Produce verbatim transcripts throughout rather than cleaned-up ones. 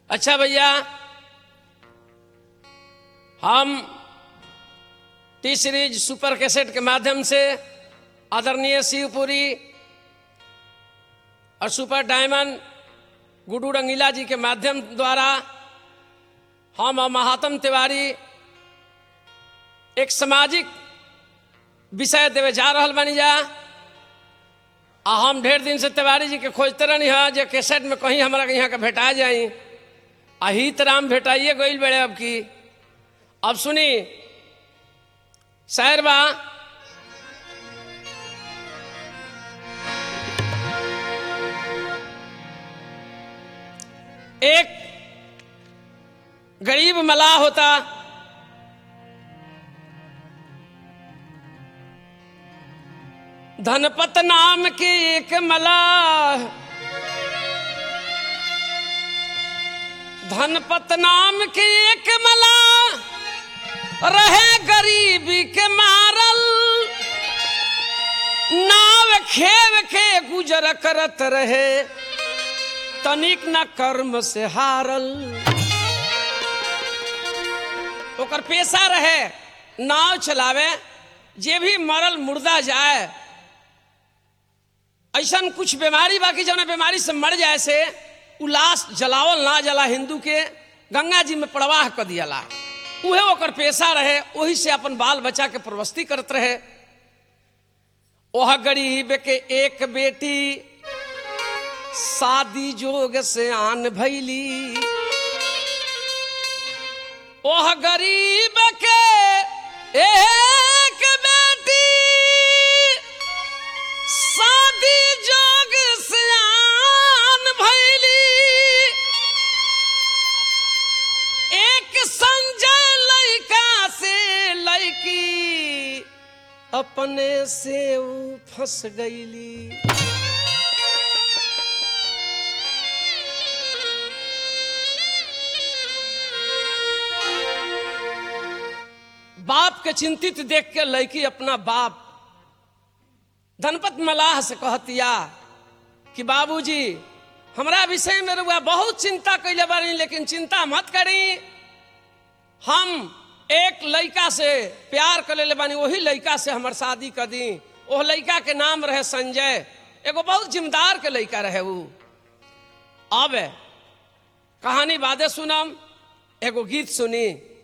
अच्छा भैया, हम टी सीरीज सुपर कैसेट के माध्यम से आदरणीय शिवपुरी और सुपर डायमंड गुड्डू रंगीला जी के माध्यम द्वारा हम और महात्म तिवारी एक सामाजिक विषय देवे जा रहल बानी जा। आ हम ढेर दिन से तिवारी जी के खोजते रहनी है जो कैसेट में कहीं हमारा यहाँ का भेटा जाई। अहित राम भेटाइए गईल बड़े अब की। अब सुनी शायर बा, एक गरीब मलाह होता, धनपत नाम के एक मलाह, धनपत नाम के एक मलाह रहे गरीबी के मारल, नाव खेव के गुजर करत रहे, तनिक न कर्म से हारल। ओकर पेशा रहे नाव चलावे, जे भी मरल मुर्दा जाए। ऐसा कुछ बीमारी बाकी जौन बीमारी से मर जाए से उलास जलावल ना जला, हिंदू के गंगा जी में प्रवाह कर दियाला। उहे ओकर पेशा रहे, वही से अपन बाल बच्चा के प्रवस्ती करत रहे। ओह गरीब के एक बेटी शादी जोग से आन भैली, ओह गरीब के एक बेटी शादी जोग से आन भैली। एक संजय लड़का से लड़की अपने से ऊ फंस गईली। बाप के चिंतित देख के लड़की अपना बाप धनपत मलाह से कहतिया कि बाबूजी हमरा विषय में रुआ बहुत चिंता कैले बानी, लेकिन चिंता मत करी। हम एक लड़का से प्यार कर ले बानी, वही लड़का से हमार शादी कर दी। वो लड़का के नाम रहे संजय, एगो बहुत जिम्मेदार के लड़का रहे वो। अब कहानी बादे सुनम, एगो गीत सुनी।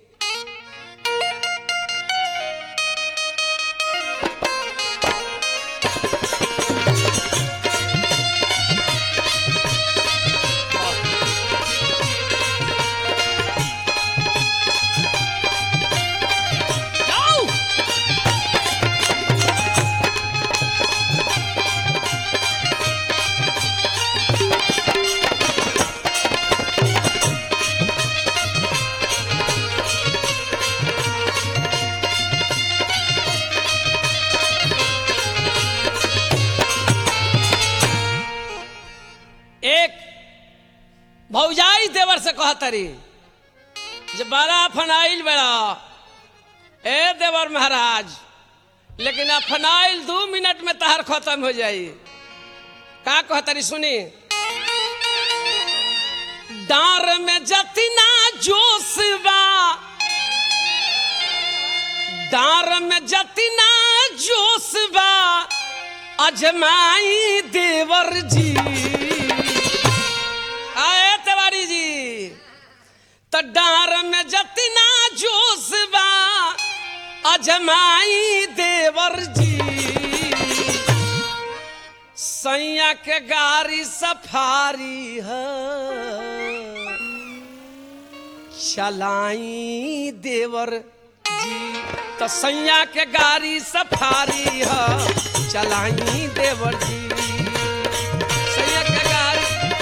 भौजाई देवर से कहतरी जब बड़ा फनाइल बड़ा ए देवर महाराज, लेकिन अब फनाइल दो मिनट में तहार खत्म हो जाई। का कहतरी सुनी। डार में जतना जोश बा, डार में जतना जोश बा, अजमाई देवर जी। आए तिवारी जी, तो डार में जतना जोश बा, अजमाई देवर जी। सैया के गाड़ी सफारी है, चलाई देवर जी। तो सैया के गाड़ी सफारी है, चलाई देवर जी। सैया के गाड़ी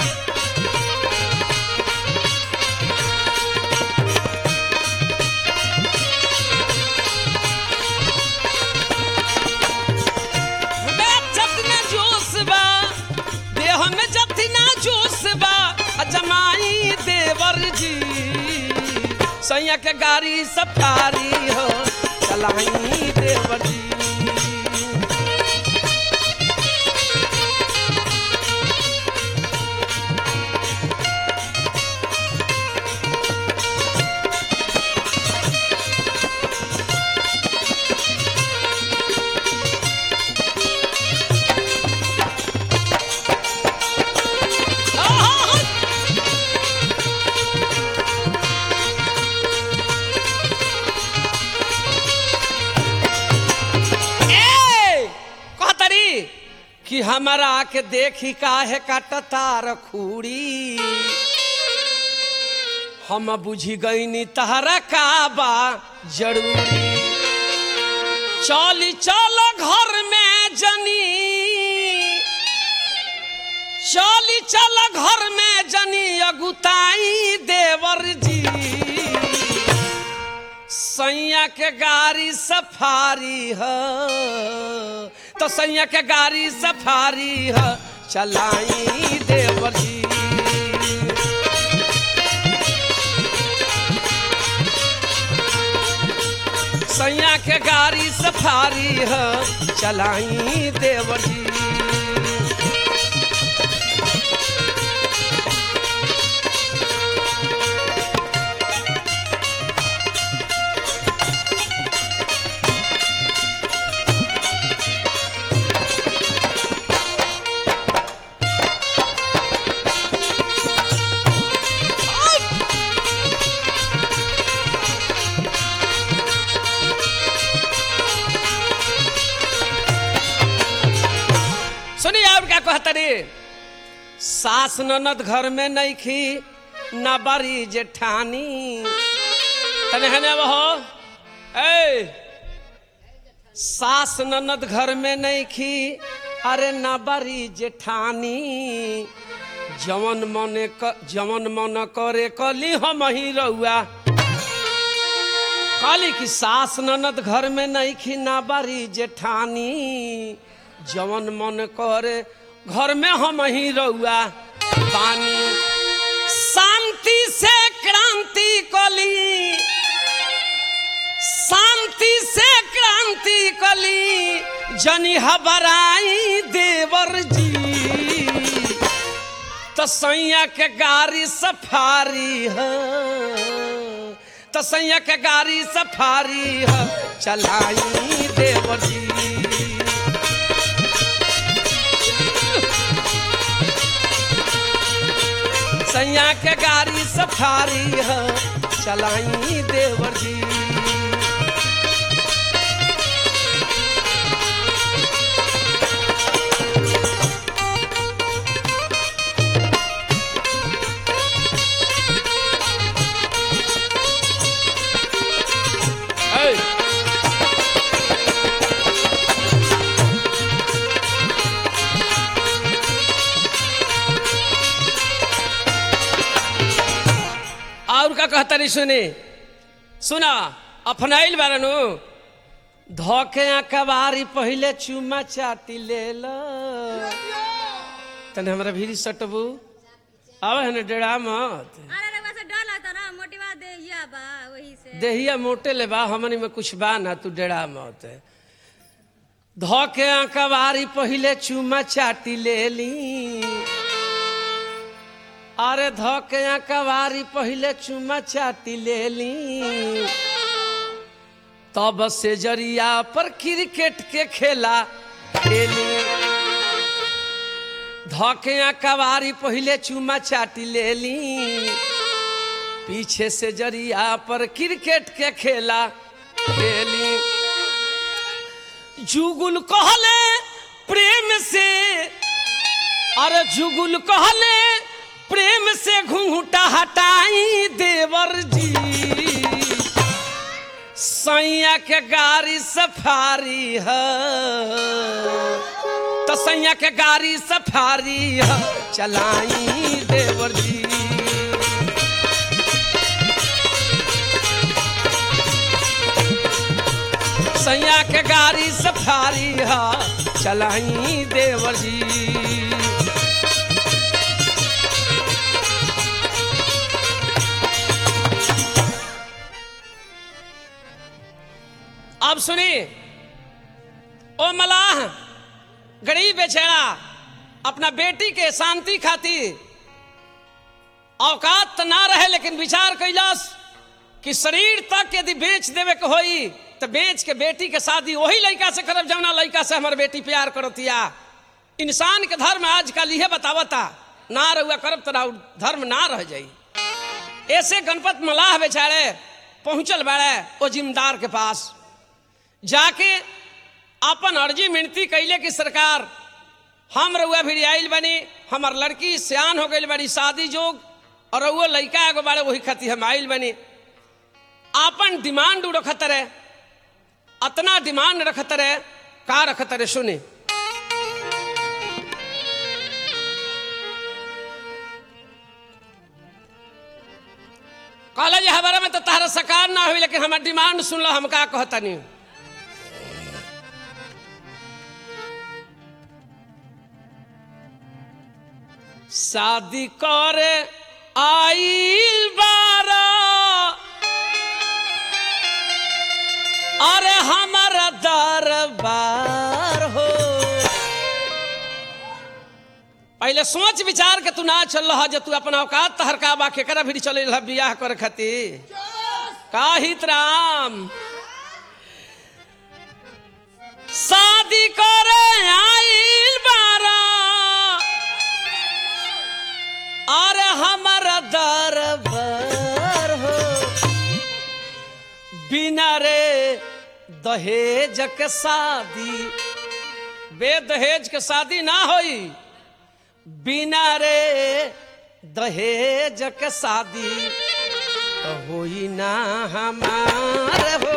में जतना जोश बा, अजमाई देवर जी। सैया के गाड़ी सफारी हो, चलाई देवर जी। कि हमारा के देखी काहे काटता रखूड़ी, हम बुझी गईनी तहरा का बा जरूरी। चली चल घर में जनी, चली चल घर में जनी अगुताई देवर जी। सैया के गाड़ी सफारी है तो सैया के गाड़ी सफारी है चलाई देवर जी। सैया के गाड़ी सफारी है चलाई देवर जी। सास ननद घर में नहीं खी न बड़ी जेठानी तने है ना वो ए सास ननद घर में नहीं खी अरे न बड़ी जेठानी। जवन मने क, जवन मन करे कली हम ही रहुआ काली की सास ननद घर में नहीं खी न बड़ी जेठानी। जवन मन करे घर में हम ही रहुआ पानी। शांति से क्रांति कली, शांति से क्रांति कली जनी हबराई देवर जी। तो सैया के गाड़ी सफारी है तो सैया के गाड़ी सफारी है चलाई देवर जी। सैया के गाड़ी सफारी है चलाई देवर जी। और का कहता नहीं सुनी सुना अपनाइल बारनु धोके कबारी पहले चुमा चाटी ले लो तने हमरा भीरी सटबू आवे है डेढ़ा मत। अरे रे वैसे डर लगता ना मोटिवा देहिया बा वही से देहिया मोटे ले बा हमनी में कुछ बा ना तू डेढ़ा मत। धोके कबारी पहले चुमा चाटी ले ली अरे धोके कबारी पहले चुमा चाटी ले ली। तब से जरिया पर क्रिकेट के खेला खेली। धोके कबारी पहले चुमा चाटी ले ली पीछे से जरिया पर क्रिकेट के खेला खेली। जुगुल कहले प्रेम से अरे जुगुल कहले प्रेम से घूंघटा हटाई देवर जी। सैया के गाड़ी सफारी है तो सैया के गाड़ी सफारी है चलाई देवर जी। सैया के गाड़ी सफारी है चलाई देवर जी। अब सुनी ओ मलाह गरीब बेचारा अपना बेटी के शांति खातिर औकात तो ना रहे लेकिन विचार कैलास कि शरीर तक यदि बेच देवे के होई तो बेच के बेटी के शादी वही लड़का से करब जौना लड़का से हमारे बेटी प्यार करतिया। इंसान के धर्म आजकल यह बतावता ना रहुआ करब तो धर्म ना रह जाई। ऐसे गणपत मलाह बेचारे पहुंचल बाड़े वो जिम्मेदार के पास जाके अपन अर्जी मिनती कैले कि सरकार हम रउआ भी आइल बनी, हमार लड़की सियान हो गई बड़ी शादी जोग, और रउआ लड़का एगो बारे वही खातिर हम आइल बनी। आपन डिमांड रखत रहे, अतना डिमांड रखत रहे, का रखत रहे सुनी। कहला जे हमारा में तो तारा सकार ना हुई, लेकिन हमार डिमांड सुन लो, हम का कहतनी। शादी करे आइल बारा, अरे हमारा दरबार हो। पहले सोच विचार के तू ना चल रहा, जो तू अपना औकात तहर का बा केकरा भी चले बियाह कर खातिर का हित राम। शादी करे आइल बारा, अरे हमारा दरबार हो। बिना रे दहेज के शादी, बे दहेज के शादी ना होई। बिना रे दहेज के शादी तो होई ना हमार हो।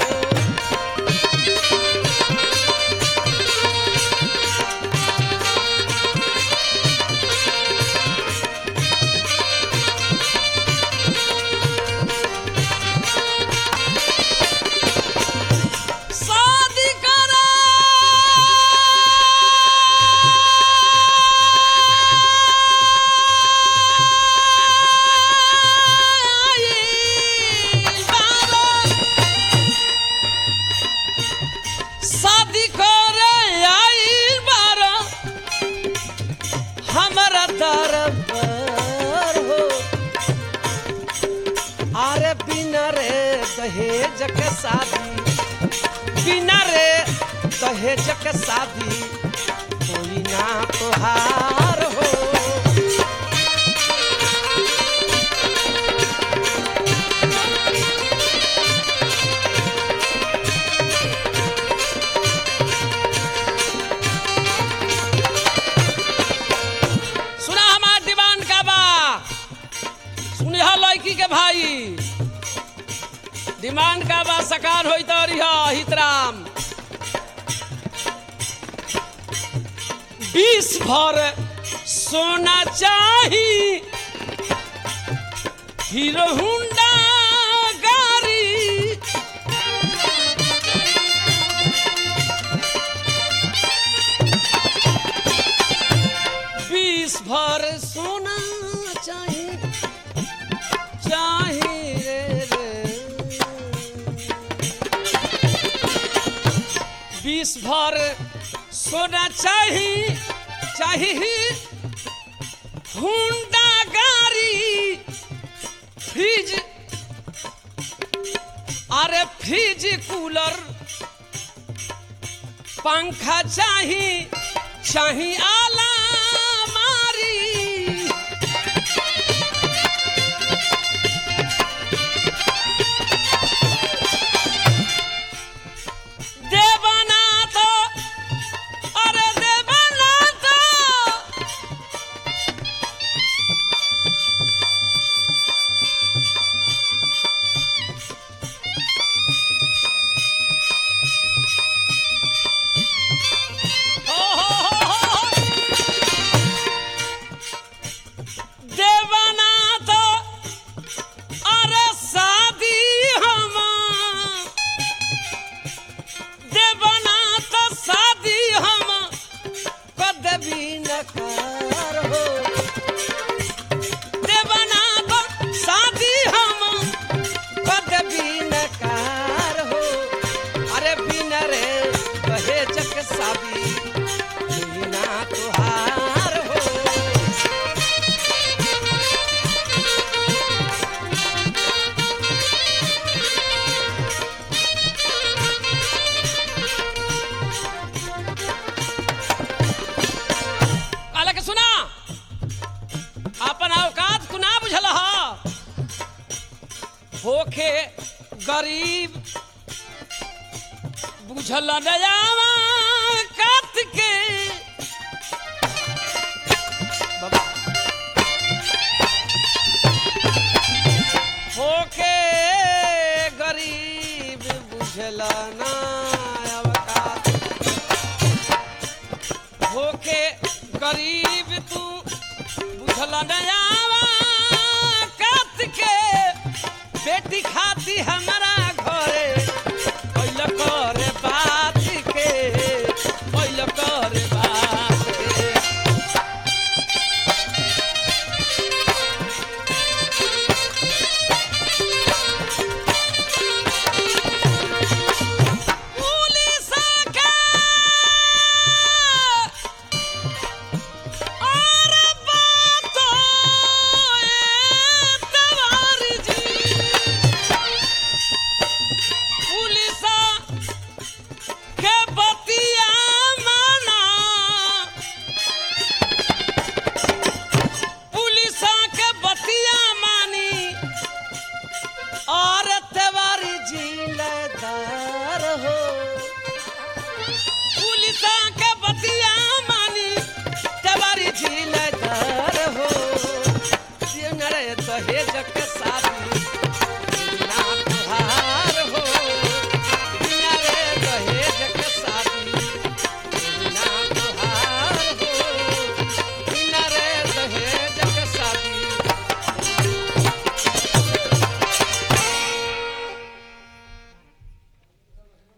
दहेज के शादी, बिना रे दहेज के शादी कोई ना तोहार हो। सुना हमार डिमांड का बा, सुनिहा लड़की के भाई, डिमांड का बा सकार होई तो हितराम। बीस भर सोना चाही, हीरो हुंडा गाड़ी, बीस भर सोना चाही चाही रे बीस भर सोना चाही चाही, हुंडा गाड़ी, फ्रिज, अरे फ्रिज कूलर, पंखा चाही चाही आला मारी। होखे गरीब बुझल नयावा कात के नयावा कात के बेटी खाती हमारा घरे पहिल करे बात के पहिल करे बात के पुलिस के और बात तवारी जी पुलिस के बतिया माना पुलिस के बतिया मानी और तवारी जिलेदार हो पुलिस के